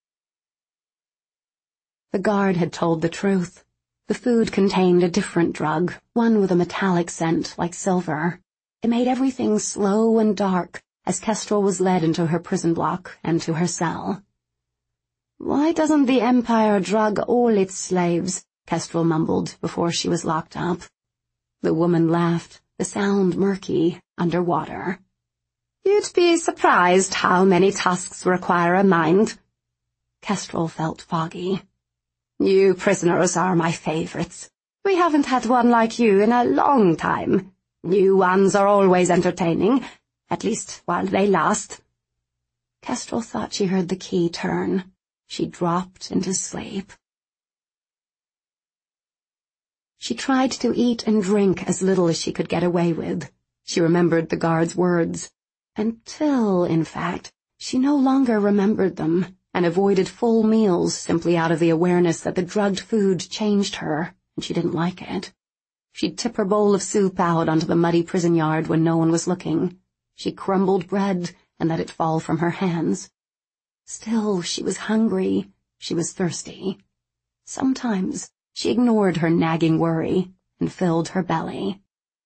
The guard had told the truth. The food contained a different drug, one with a metallic scent like silver. It made everything slow and dark as Kestrel was led into her prison block and to her cell. "Why doesn't the Empire drug all its slaves?" Kestrel mumbled before she was locked up. The woman laughed, the sound murky, underwater. "You'd be surprised how many tasks require a mind." Kestrel felt foggy. "You prisoners are my favorites. We haven't had one like you in a long time. New ones are always entertaining, at least while they last." Kestrel thought she heard the key turn. She dropped into sleep. She tried to eat and drink as little as she could get away with. She remembered the guard's words. Until, in fact, she no longer remembered them, and avoided full meals simply out of the awareness that the drugged food changed her, and she didn't like it. She'd tip her bowl of soup out onto the muddy prison yard when no one was looking. She crumbled bread and let it fall from her hands. Still, she was hungry. She was thirsty. Sometimes she ignored her nagging worry and filled her belly.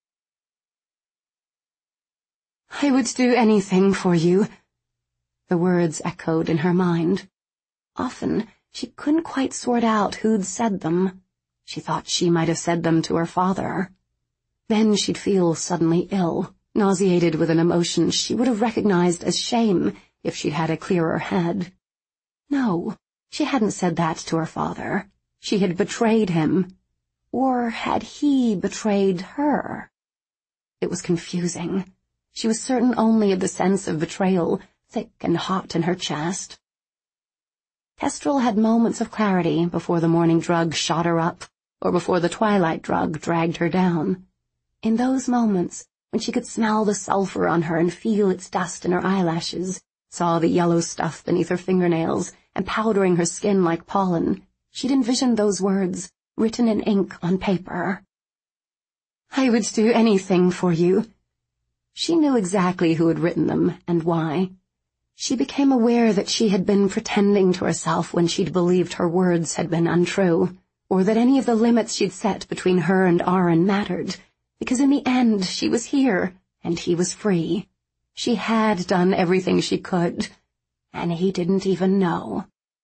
"I would do anything for you." The words echoed in her mind. Often she couldn't quite sort out who'd said them. She thought she might have said them to her father. Then she'd feel suddenly ill, nauseated with an emotion she would have recognized as shame if she'd had a clearer head. No, she hadn't said that to her father. She had betrayed him. Or had he betrayed her? It was confusing. She was certain only of the sense of betrayal, thick and hot in her chest. Kestrel had moments of clarity before the morning drug shot her up, or before the twilight drug dragged her down. In those moments, when she could smell the sulfur on her and feel its dust in her eyelashes, saw the yellow stuff beneath her fingernails and powdering her skin like pollen, she'd envisioned those words, written in ink on paper. "I would do anything for you." She knew exactly who had written them and why. She became aware that she had been pretending to herself when she'd believed her words had been untrue, or that any of the limits she'd set between her and Aaron mattered, because in the end she was here, and he was free. She had done everything she could, and he didn't even know.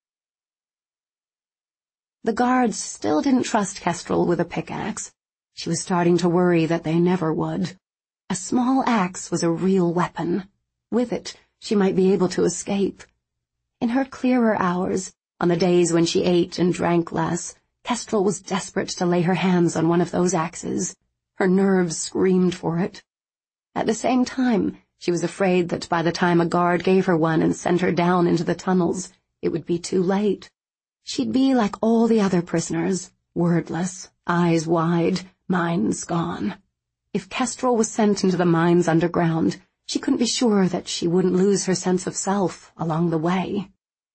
The guards still didn't trust Kestrel with a pickaxe. She was starting to worry that they never would. A small axe was a real weapon. With it, she might be able to escape. In her clearer hours, on the days when she ate and drank less, Kestrel was desperate to lay her hands on one of those axes. Her nerves screamed for it. At the same time, she was afraid that by the time a guard gave her one and sent her down into the tunnels, it would be too late. She'd be like all the other prisoners, wordless, eyes wide, minds gone. If Kestrel was sent into the mines underground, she couldn't be sure that she wouldn't lose her sense of self along the way.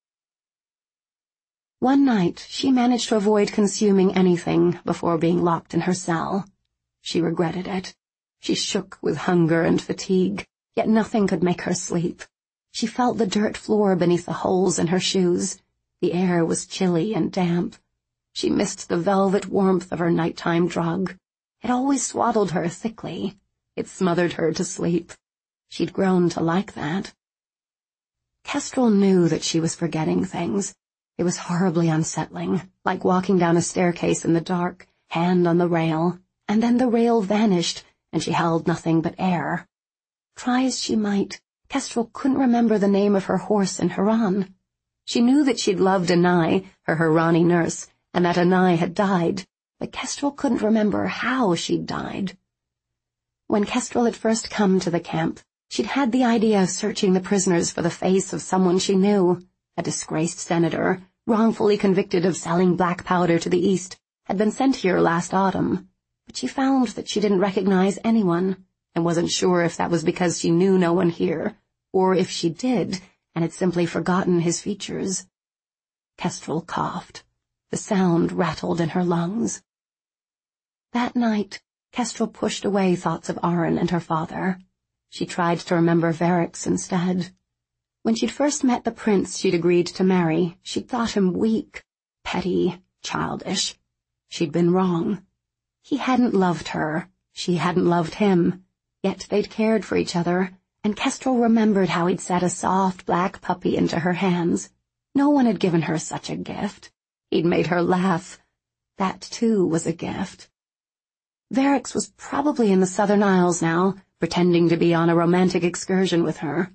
One night, she managed to avoid consuming anything before being locked in her cell. She regretted it. She shook with hunger and fatigue, yet nothing could make her sleep. She felt the dirt floor beneath the holes in her shoes. The air was chilly and damp. She missed the velvet warmth of her nighttime drug. It always swaddled her thickly. It smothered her to sleep. She'd grown to like that. Kestrel knew that she was forgetting things. It was horribly unsettling, like walking down a staircase in the dark, hand on the rail, and then the rail vanished, and she held nothing but air. Try as she might, Kestrel couldn't remember the name of her horse in Haran. She knew that she'd loved Anai, her Harani nurse, and that Anai had died, but Kestrel couldn't remember how she'd died. When Kestrel had first come to the camp, she'd had the idea of searching the prisoners for the face of someone she knew. A disgraced senator, wrongfully convicted of selling black powder to the East, had been sent here last autumn, but she found that she didn't recognize anyone, and wasn't sure if that was because she knew no one here, or if she did, and had simply forgotten his features. Kestrel coughed. The sound rattled in her lungs. That night, Kestrel pushed away thoughts of Aaron and her father. She tried to remember Varix instead. When she'd first met the prince she'd agreed to marry, she'd thought him weak, petty, childish. She'd been wrong. He hadn't loved her. She hadn't loved him. Yet they'd cared for each other, and Kestrel remembered how he'd set a soft black puppy into her hands. No one had given her such a gift. He'd made her laugh. That, too, was a gift. Verix was probably in the Southern Isles now, pretending to be on a romantic excursion with her.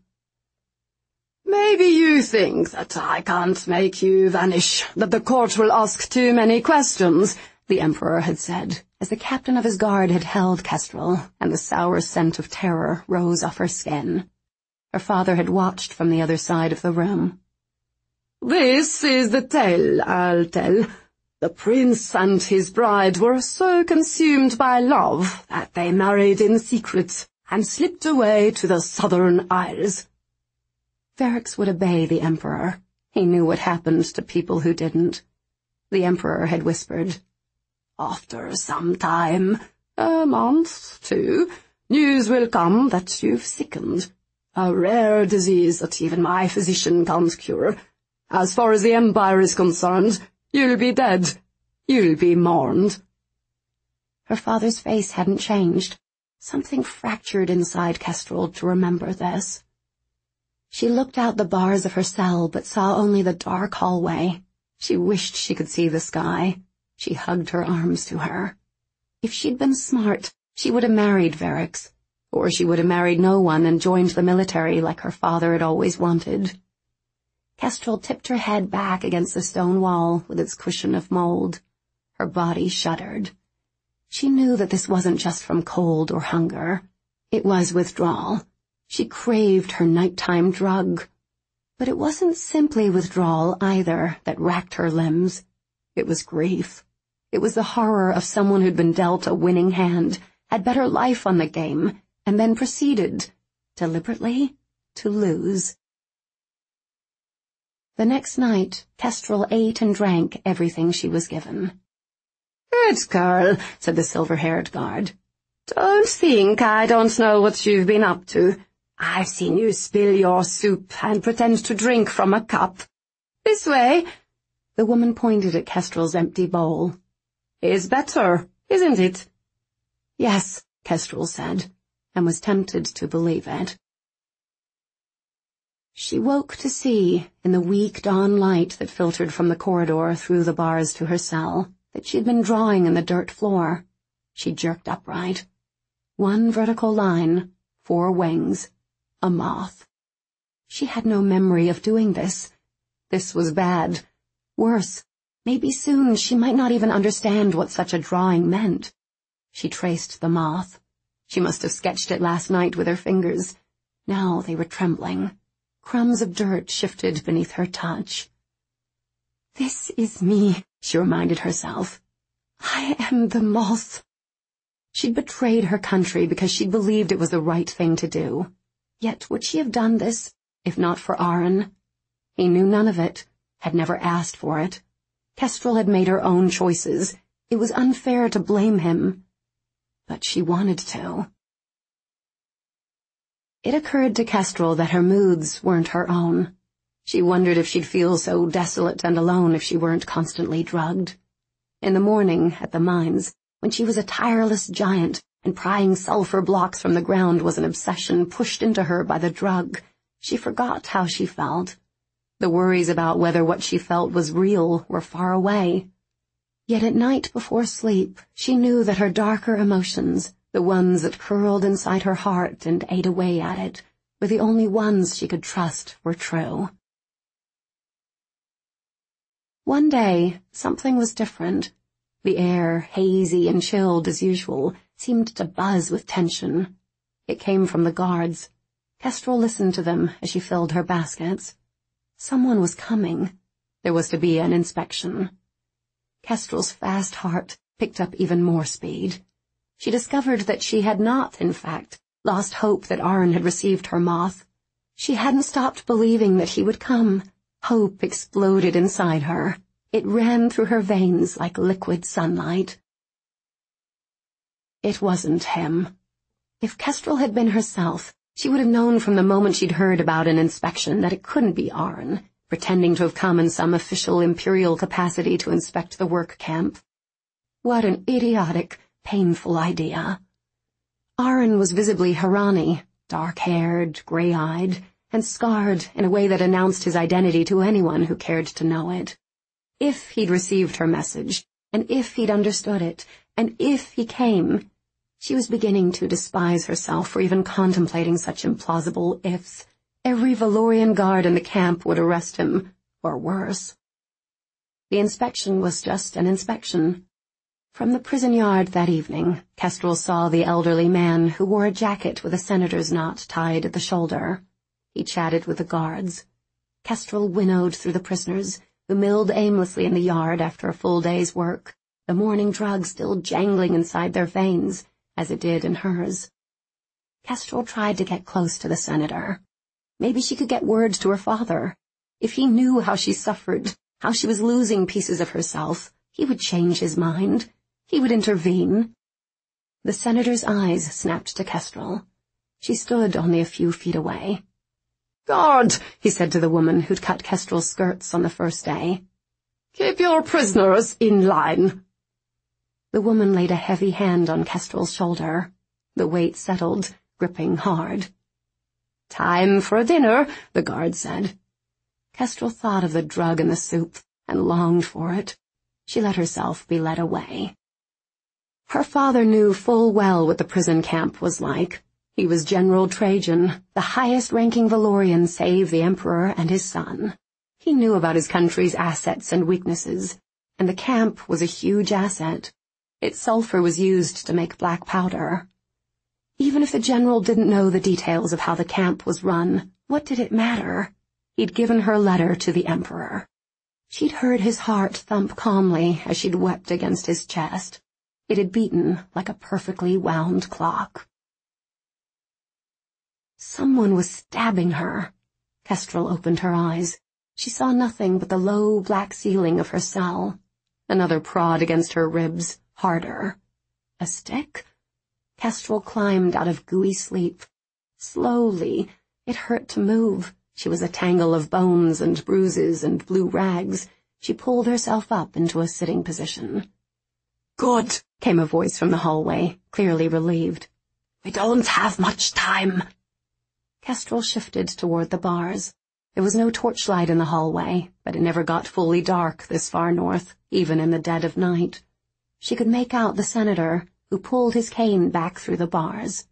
"Maybe you think that I can't make you vanish, that the court will ask too many questions," the Emperor had said, as the captain of his guard had held Kestrel, and the sour scent of terror rose off her skin. Her father had watched from the other side of the room. "This is the tale I'll tell. The prince and his bride were so consumed by love that they married in secret and slipped away to the Southern Isles." Verix would obey the Emperor. He knew what happened to people who didn't. The Emperor had whispered, "After some time, a month, 2, news will come that you've sickened. A rare disease that even my physician can't cure. As far as the Empire is concerned, you'll be dead. You'll be mourned." Her father's face hadn't changed. Something fractured inside Kestrel to remember this. She looked out the bars of her cell, but saw only the dark hallway. She wished she could see the sky. She hugged her arms to her. If she'd been smart, she would have married Verix. Or she would have married no one and joined the military like her father had always wanted. Kestrel tipped her head back against the stone wall with its cushion of mold. Her body shuddered. She knew that this wasn't just from cold or hunger. It was withdrawal. She craved her nighttime drug. But it wasn't simply withdrawal, either, that racked her limbs. It was grief. It was the horror of someone who'd been dealt a winning hand, had bet her life on the game, and then proceeded, deliberately, to lose. The next night, Kestrel ate and drank everything she was given. "Good girl," said the silver-haired guard. "Don't think I don't know what you've been up to. I've seen you spill your soup and pretend to drink from a cup. This way." The woman pointed at Kestrel's empty bowl. "Is better, isn't it?" "Yes," Kestrel said, and was tempted to believe it. She woke to see, in the weak dawn light that filtered from the corridor through the bars to her cell, that she'd been drawing in the dirt floor. She jerked upright. 1 vertical line, 4 wings, a moth. She had no memory of doing this. This was bad. Worse, maybe soon she might not even understand what such a drawing meant. She traced the moth. She must have sketched it last night with her fingers. Now they were trembling. Crumbs of dirt shifted beneath her touch. "This is me," she reminded herself. "I am the moth." She'd betrayed her country because she'd believed it was the right thing to do. Yet would she have done this, if not for Aron? He knew none of it, had never asked for it. Kestrel had made her own choices. It was unfair to blame him. But she wanted to. It occurred to Kestrel that her moods weren't her own. She wondered if she'd feel so desolate and alone if she weren't constantly drugged. In the morning, at the mines, when she was a tireless giant and prying sulfur blocks from the ground was an obsession pushed into her by the drug, she forgot how she felt. The worries about whether what she felt was real were far away. Yet at night before sleep, she knew that her darker emotions, the ones that curled inside her heart and ate away at it, were the only ones she could trust were true. One day, something was different. The air, hazy and chilled as usual, seemed to buzz with tension. It came from the guards. Kestrel listened to them as she filled her baskets. Someone was coming. There was to be an inspection. Kestrel's fast heart picked up even more speed. She discovered that she had not, in fact, lost hope that Aron had received her moth. She hadn't stopped believing that he would come. Hope exploded inside her. It ran through her veins like liquid sunlight. It wasn't him. If Kestrel had been herself, She would have known from the moment she'd heard about an inspection that it couldn't be Aron, pretending to have come in some official imperial capacity to inspect the work camp. What an idiotic, painful idea. Aron was visibly Harani, dark-haired, gray-eyed, and scarred in a way that announced his identity to anyone who cared to know it. If he'd received her message, and if he'd understood it, and if he came, she was beginning to despise herself for even contemplating such implausible ifs. Every Valorian guard in the camp would arrest him, or worse. The inspection was just an inspection. From the prison yard that evening, Kestrel saw the elderly man who wore a jacket with a senator's knot tied at the shoulder. He chatted with the guards. Kestrel winnowed through the prisoners, who milled aimlessly in the yard after a full day's work, the morning drug still jangling inside their veins, as it did in hers. Kestrel tried to get close to the senator. Maybe she could get word to her father. If he knew how she suffered, how she was losing pieces of herself, he would change his mind. He would intervene. The senator's eyes snapped to Kestrel. She stood only a few feet away. "Guard," he said to the woman who'd cut Kestrel's skirts on the first day. "Keep your prisoners in line." The woman laid a heavy hand on Kestrel's shoulder. The weight settled, gripping hard. "Time for dinner," the guard said. Kestrel thought of the drug in the soup and longed for it. She let herself be led away. Her father knew full well what the prison camp was like. He was General Trajan, the highest-ranking Valorian save the Emperor and his son. He knew about his country's assets and weaknesses, and the camp was a huge asset. Its sulfur was used to make black powder. Even if the general didn't know the details of how the camp was run, what did it matter? He'd given her letter to the Emperor. She'd heard his heart thump calmly as she'd wept against his chest. It had beaten like a perfectly wound clock. Someone was stabbing her. Kestrel opened her eyes. She saw nothing but the low black ceiling of her cell. Another prod against her ribs, harder. A stick? Kestrel climbed out of gooey sleep. Slowly. It hurt to move. She was a tangle of bones and bruises and blue rags. She pulled herself up into a sitting position. "Good," came a voice from the hallway, clearly relieved. "We don't have much time." Kestrel shifted toward the bars. There was no torchlight in the hallway, but it never got fully dark this far north, even in the dead of night. She could make out the senator, who pulled his cane back through the bars.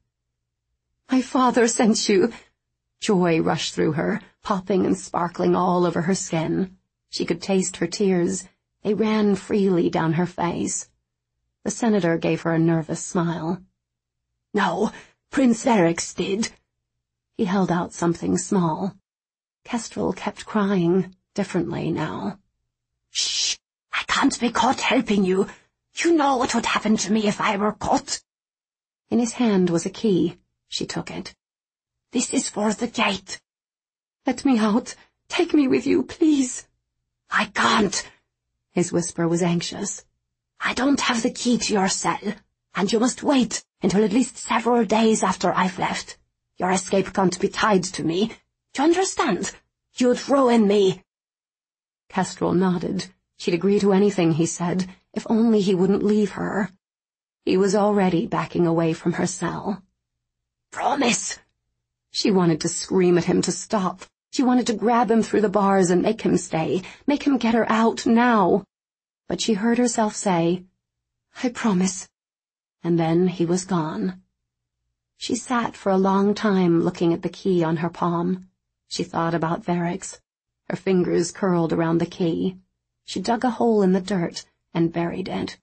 "My father sent you." Joy rushed through her, popping and sparkling all over her skin. She could taste her tears. They ran freely down her face. The senator gave her a nervous smile. "No, Prince Verix did." He held out something small. Kestrel kept crying, differently now. "Shh! I can't be caught helping you. You know what would happen to me if I were caught." In his hand was a key. She took it. "This is for the gate." "Let me out. Take me with you, please." "I can't." His whisper was anxious. "I don't have the key to your cell, and you must wait until at least several days after I've left. Your escape can't be tied to me. Do you understand? You'd ruin me." Kestrel nodded. She'd agree to anything he said, if only he wouldn't leave her. He was already backing away from her cell. "Promise." She wanted to scream at him to stop. She wanted to grab him through the bars and make him stay, make him get her out now. But she heard herself say, "I promise." And then he was gone. She sat for a long time looking at the key on her palm. She thought about Verix. Her fingers curled around the key. She dug a hole in the dirt and buried it.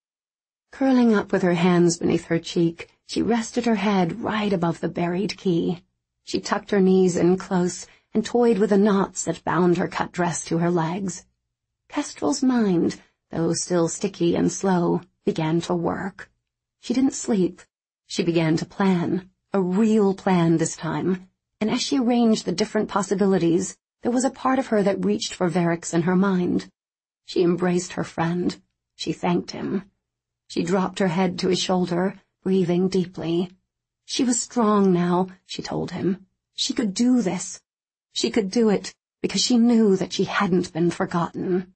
Curling up with her hands beneath her cheek, she rested her head right above the buried key. She tucked her knees in close and toyed with the knots that bound her cut dress to her legs. Kestrel's mind, though still sticky and slow, began to work. She didn't sleep. She began to plan, a real plan this time, and as she arranged the different possibilities, there was a part of her that reached for Verix in her mind. She embraced her friend. She thanked him. She dropped her head to his shoulder, breathing deeply. She was strong now, she told him. She could do this. She could do it because she knew that she hadn't been forgotten.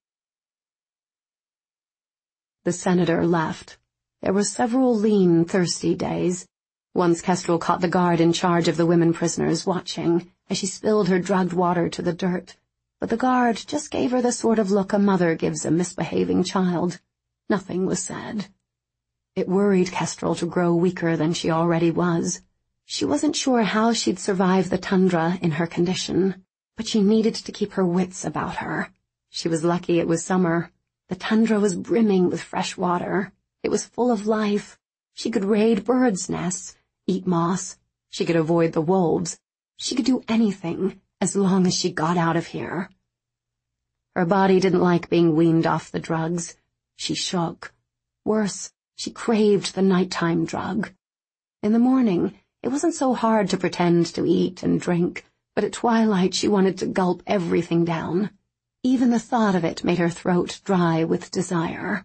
The senator left. There were several lean, thirsty days. Once Kestrel caught the guard in charge of the women prisoners watching as she spilled her drugged water to the dirt, but the guard just gave her the sort of look a mother gives a misbehaving child. Nothing was said. It worried Kestrel to grow weaker than she already was. She wasn't sure how she'd survive the tundra in her condition, but she needed to keep her wits about her. She was lucky it was summer. The tundra was brimming with fresh water. It was full of life. She could raid birds' nests, eat moss. She could avoid the wolves. She could do anything as long as she got out of here. Her body didn't like being weaned off the drugs. She shook. Worse, she craved the nighttime drug. In the morning, it wasn't so hard to pretend to eat and drink, but at twilight she wanted to gulp everything down. Even the thought of it made her throat dry with desire.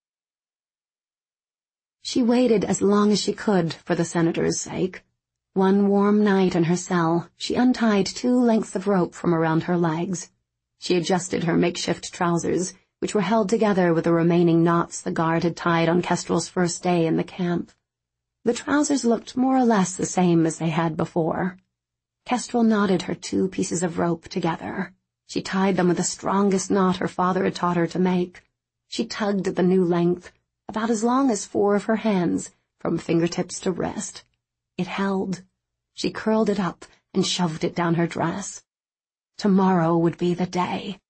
She waited as long as she could for the senator's sake. One warm night in her cell, she untied 2 lengths of rope from around her legs. She adjusted her makeshift trousers, which were held together with the remaining knots the guard had tied on Kestrel's first day in the camp. The trousers looked more or less the same as they had before. Kestrel knotted her 2 pieces of rope together. She tied them with the strongest knot her father had taught her to make. She tugged at the new length, about as long as 4 of her hands, from fingertips to wrist. It held. She curled it up and shoved it down her dress. Tomorrow would be the day.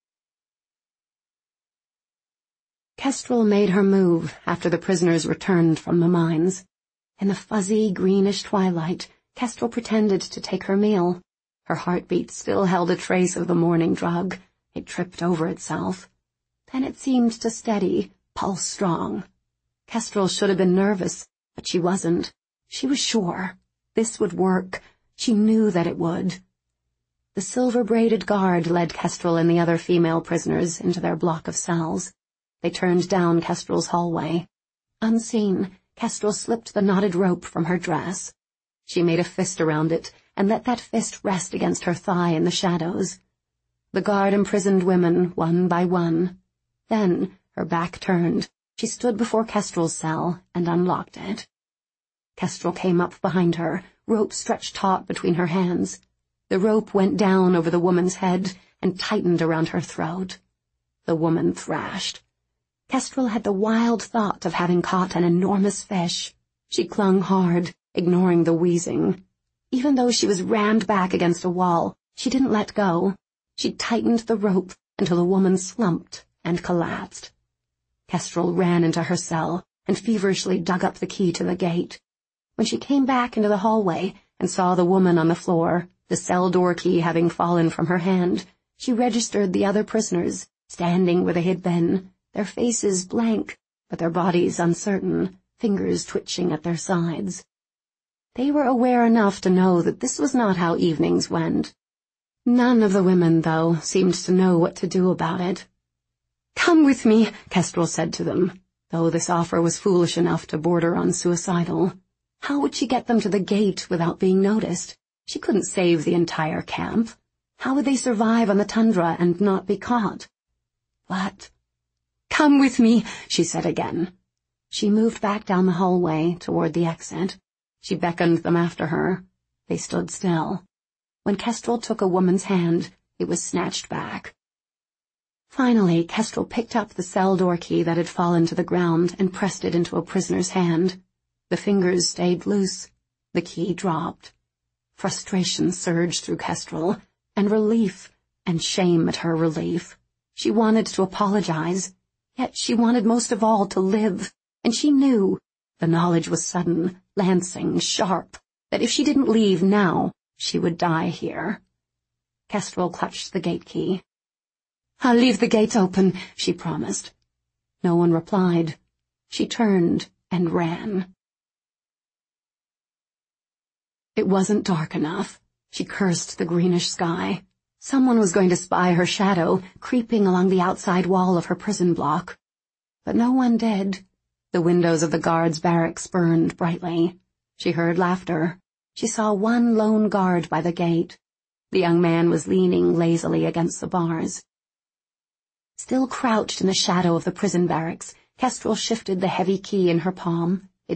Kestrel made her move after the prisoners returned from the mines. In the fuzzy, greenish twilight, Kestrel pretended to take her meal. Her heartbeat still held a trace of the morning drug. It tripped over itself. Then it seemed to steady, pulse strong. Kestrel should have been nervous, but she wasn't. She was sure. This would work. She knew that it would. The silver-braided guard led Kestrel and the other female prisoners into their block of cells. They turned down Kestrel's hallway. Unseen, Kestrel slipped the knotted rope from her dress. She made a fist around it and let that fist rest against her thigh in the shadows. The guard imprisoned women one by one. Then, her back turned, she stood before Kestrel's cell and unlocked it. Kestrel came up behind her, rope stretched taut between her hands. The rope went down over the woman's head and tightened around her throat. The woman thrashed. Kestrel had the wild thought of having caught an enormous fish. She clung hard, ignoring the wheezing. Even though she was rammed back against a wall, she didn't let go. She tightened the rope until the woman slumped and collapsed. Kestrel ran into her cell and feverishly dug up the key to the gate. When she came back into the hallway and saw the woman on the floor, the cell door key having fallen from her hand, she registered the other prisoners, standing where they had been, their faces blank, but their bodies uncertain, fingers twitching at their sides. They were aware enough to know that this was not how evenings went. None of the women, though, seemed to know what to do about it. "Come with me," Kestrel said to them, though this offer was foolish enough to border on suicidal. How would she get them to the gate without being noticed? She couldn't save the entire camp. How would they survive on the tundra and not be caught? What? "Come with me," she said again. She moved back down the hallway toward the exit. She beckoned them after her. They stood still. When Kestrel took a woman's hand, it was snatched back. Finally, Kestrel picked up the cell door key that had fallen to the ground and pressed it into a prisoner's hand. The fingers stayed loose. The key dropped. Frustration surged through Kestrel, and relief, and shame at her relief. She wanted to apologize, yet she wanted most of all to live, and she knew, the knowledge was sudden, lancing, sharp, that if she didn't leave now, she would die here. Kestrel clutched the gate key. "I'll leave the gate open," she promised. No one replied. She turned and ran. It wasn't dark enough. She cursed the greenish sky. Someone was going to spy her shadow, creeping along the outside wall of her prison block. But no one did. The windows of the guards' barracks burned brightly. She heard laughter. She saw one lone guard by the gate. The young man was leaning lazily against the bars. Still crouched in the shadow of the prison barracks, Kestrel shifted the heavy key in her palm.